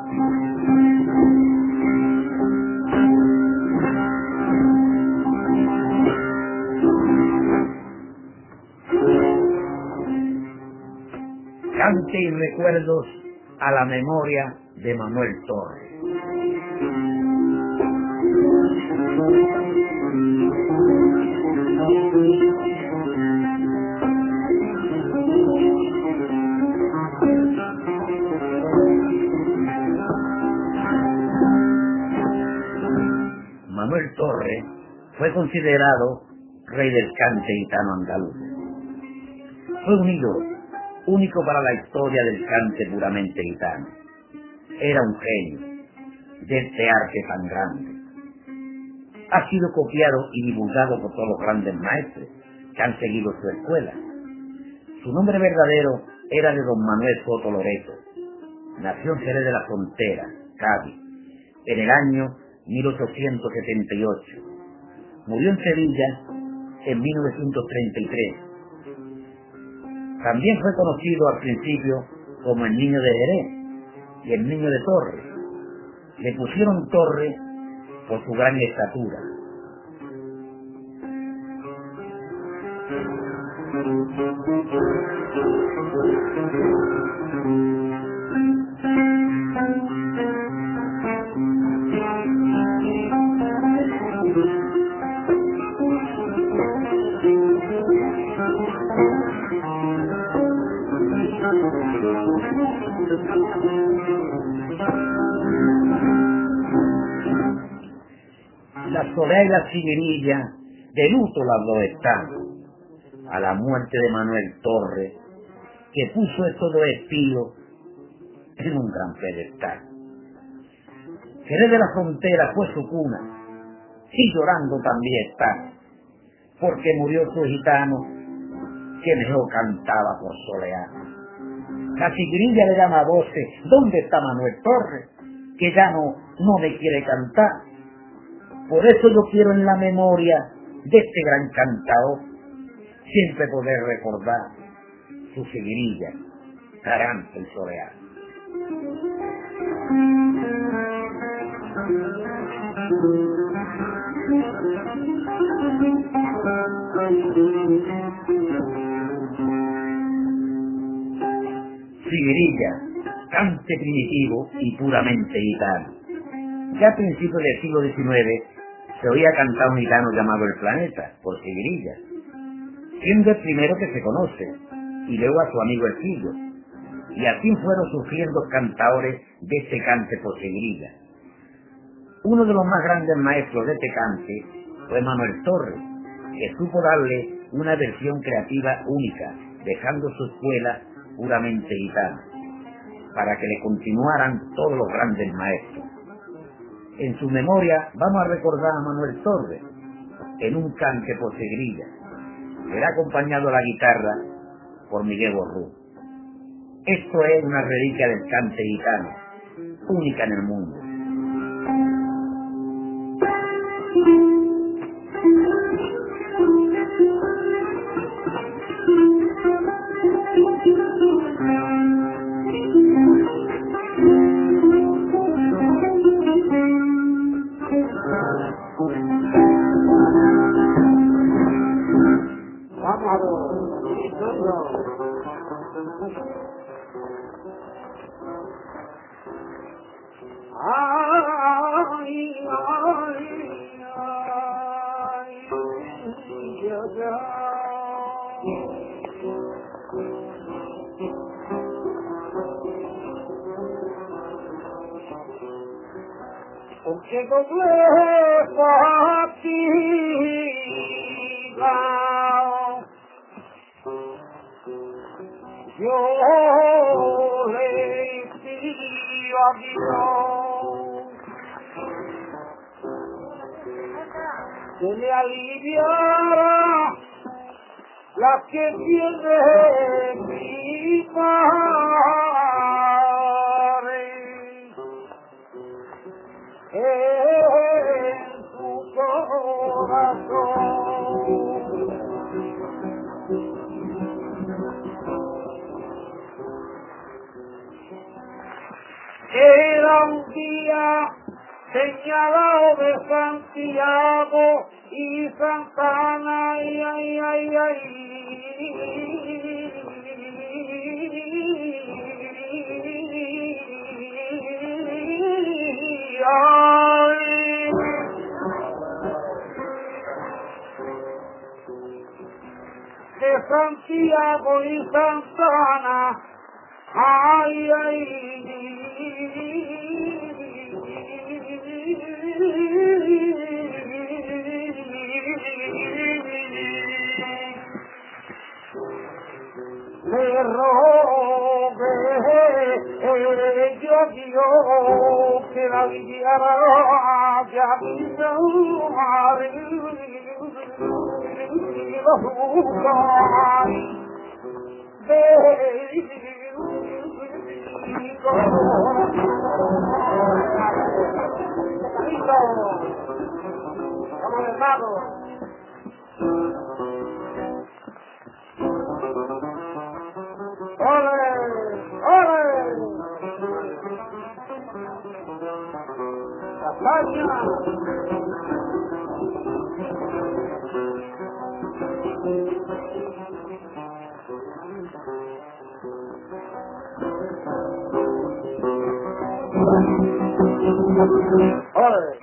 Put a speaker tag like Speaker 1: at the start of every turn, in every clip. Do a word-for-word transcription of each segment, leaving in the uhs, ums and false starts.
Speaker 1: Cante y recuerdos a la memoria de Manuel Torres. Manuel Torres fue considerado rey del cante gitano andaluz. Fue un ídolo único para la historia del cante puramente gitano. Era un genio de este arte tan grande. Ha sido copiado y divulgado por todos los grandes maestros que han seguido su escuela. Su nombre verdadero era de don Manuel Soto Loreto. Nació en Jerez de la Frontera, Cádiz, en el año mil ochocientos setenta y ocho. Murió en Sevilla en mil novecientos treinta y tres. También fue conocido al principio como el Niño de Jerez y el Niño de Torres. Le pusieron Torres por su gran estatura. La Soleá y la Sirenilla de luto las dos están a la muerte de Manuel Torres, que puso estos dos espíos en un gran pedestal. Jerez de la Frontera fue su cuna, y llorando también está, porque murió su gitano, que mejor cantaba por Soleá. La Sirenilla le llama a voces: ¿dónde está Manuel Torres? Que ya no, no me quiere cantar. Por eso yo quiero en la memoria de este gran cantador siempre poder recordar su seguirilla, Tarante y Soleá. Seguirilla, cante primitivo y puramente gitano. Ya a principios del siglo diecinueve se oía cantar un gitano llamado El Planeta, por Seguirilla, siendo el primero que se conoce, y luego a su amigo El Fillo, y así fueron surgiendo cantadores de este cante por Seguirilla. Uno de los más grandes maestros de este cante fue Manuel Torres, que supo darle una versión creativa única, dejando su escuela puramente gitana, para que le continuaran todos los grandes maestros. En su memoria vamos a recordar a Manuel Torres en un cante por Seguirilla. Será acompañado a la guitarra por Miguel Borrú. Esto es una reliquia del cante gitano, única en el mundo.
Speaker 2: Porque complejo activa yo le pido a Dios que me aliviara la que tiene mi padre en su corazón. Que Era un día señalado de Santiago y Santana, ay, ay, ay, ay, ay. De Santiago y Santana, ay, le rogué yo a Dios que la guiara ya vino a los lugares de vamos hermano. ¡Ole! ¡Ole! ¡Castaña! ¡Ole!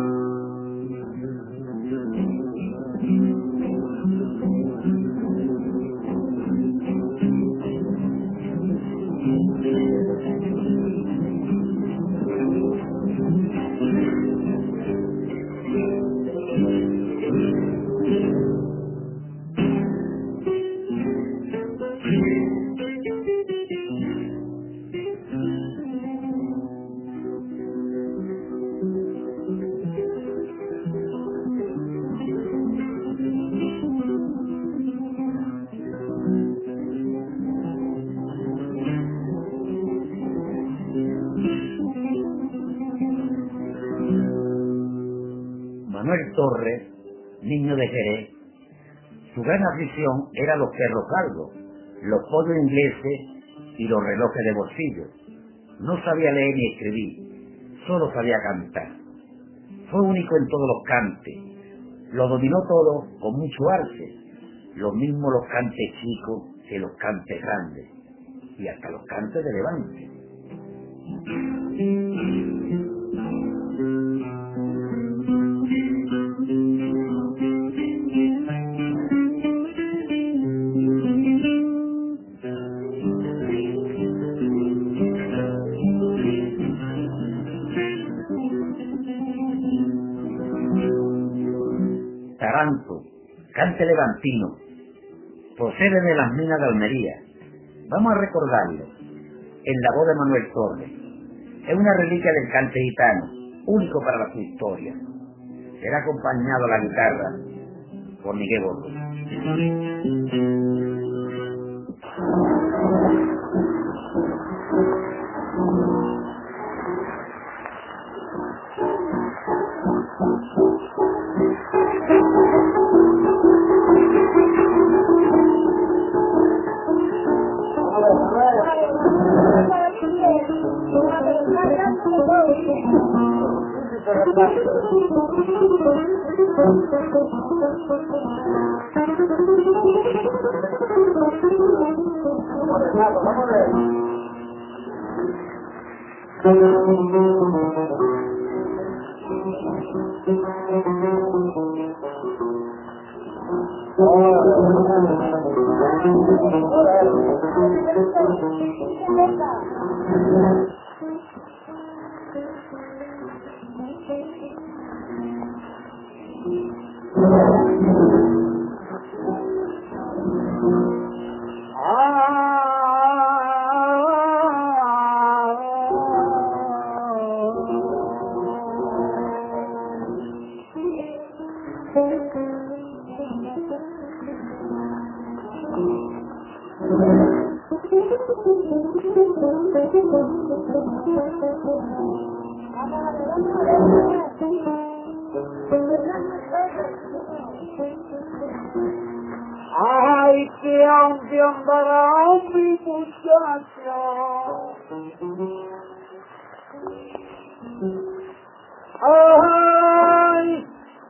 Speaker 1: Manuel Torres, niño de Jerez, su gran afición era los perros calvos, los pollos ingleses y los relojes de bolsillo. No sabía leer ni escribir, solo sabía cantar. Fue único en todos los cantes, lo dominó todo con mucho arte, lo mismo los cantes chicos que los cantes grandes, y hasta los cantes de levante. Taranto, cante levantino, procede de las minas de Almería. Vamos a recordarlo en la voz de Manuel Torres. Es una reliquia del cante gitano, único para su historia. Será acompañado a la guitarra por Miguel Bordo.
Speaker 2: Ay, que aunque andará mi muchacho, Ay,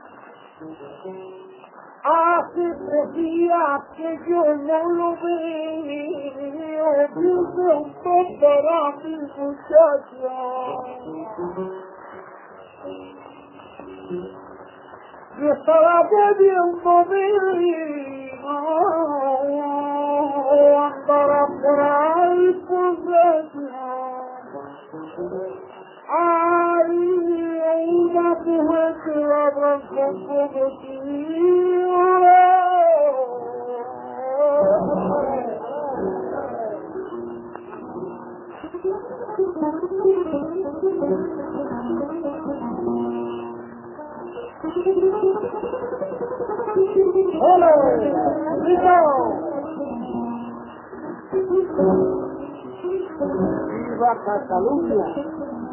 Speaker 2: hace tres días que yo no lo veo, dice un para mi muchacha. Yo estaba bebiendo vino, andaba por ahí por dentro. Ay, una mujer que habla con ¡hola! ¡Rico! ¡Viva Cataluña!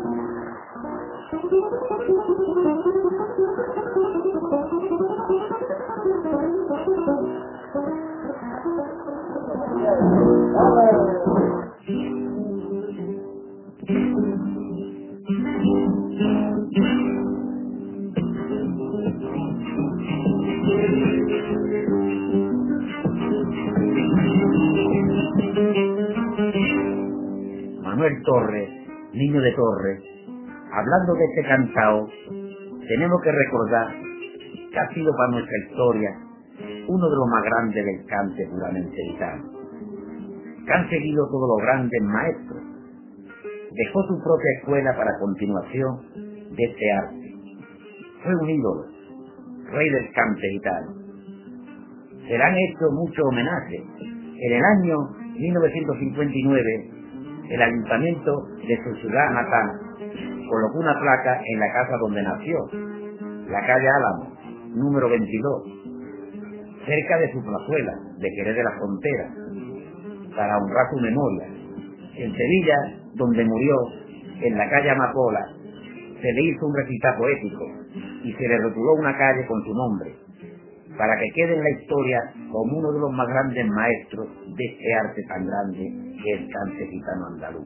Speaker 1: Manuel Torres, niño de Torres, hablando de este cantao, tenemos que recordar que ha sido para nuestra historia uno de los más grandes del cante puramente gitano, que han seguido todos los grandes maestros. Dejó su propia escuela para continuación de este arte. Fue un ídolo, rey del cante gitano. Se le han hecho muchos homenajes. En el año mil novecientos cincuenta y nueve, el ayuntamiento de su ciudad natal colocó una placa en la casa donde nació, la calle Álamo, número veintidós, cerca de su plazuela de Jerez de la Frontera, para honrar su memoria. En Sevilla, donde murió, en la calle Amapola, se le hizo un recital poético y se le rotuló una calle con su nombre, para que quede en la historia como uno de los más grandes maestros de este arte tan grande que es el cante gitano andaluz.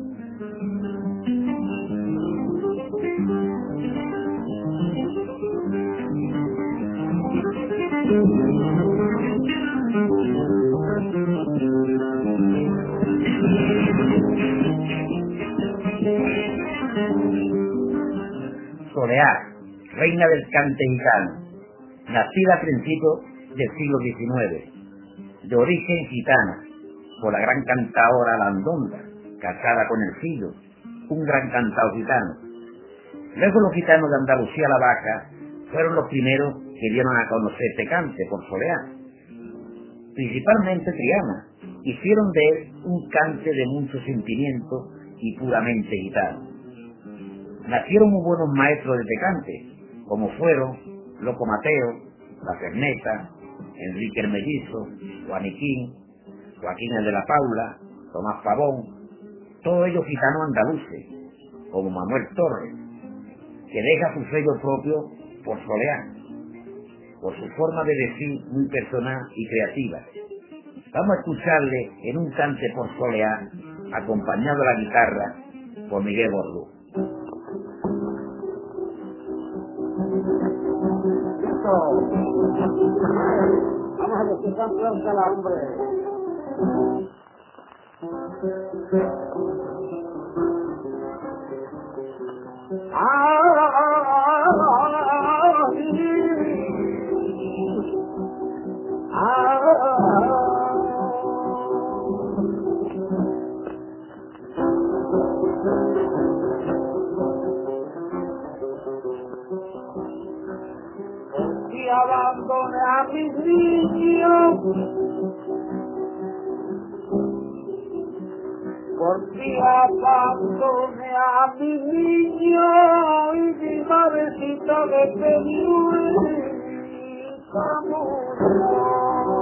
Speaker 1: Soleá, reina del cante gitano, nacida a principios del siglo diecinueve, de origen gitana, por la gran cantaora Landonda, casada con el Fillo, un gran cantao gitano. Luego los gitanos de Andalucía la Baja fueron los primeros que dieron a conocer este cante por Soleá. Principalmente Triana, hicieron de él un cante de mucho sentimiento y puramente gitano. Nacieron muy buenos maestros de este cante, como fueron Loco Mateo, La Cerneta, Enrique el Mellizo, Juaniquín, Joaquín el de la Paula, Tomás Pavón, todos ellos gitanos andaluces, como Manuel Torres, que deja su sello propio por Soleá, por su forma de decir muy personal y creativa. Vamos a escucharle en un cante por Soleá, acompañado a la guitarra por Miguel Bordú.
Speaker 2: Vamos a ver si están fuerza la hombre. Y abandoné a mis niños, porque abandoné a mis niños y mi madrecita de peluita murió.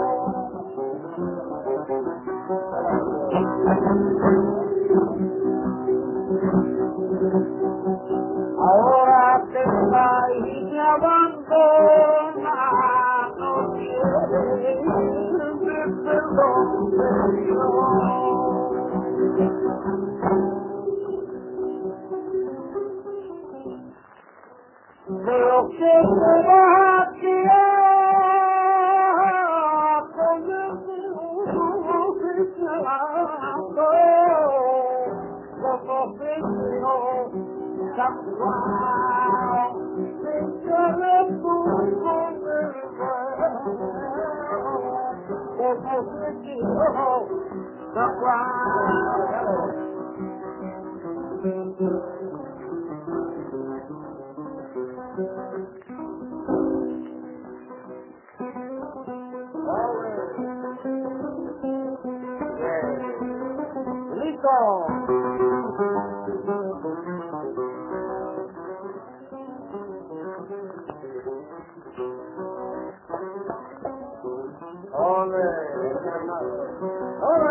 Speaker 2: Ahora te vas y me abandona, no quieres perdón de Dios. que te vas a quedar con el oficiando los oficios San Juan sin que le pongo el los oficios San Juan. Listo. Ole, ole.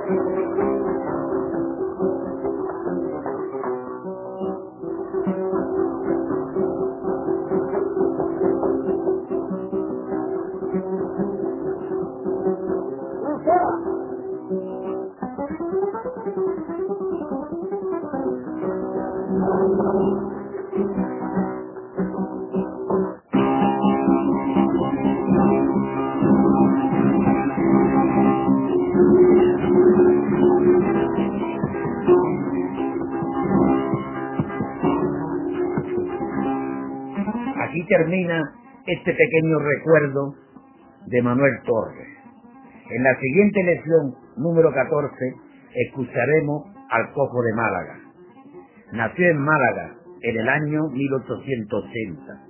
Speaker 1: Aquí termina este pequeño recuerdo de Manuel Torres. En la siguiente lección, número catorce, escucharemos al Cojo de Málaga. Nació en Málaga en el año mil ochocientos ochenta.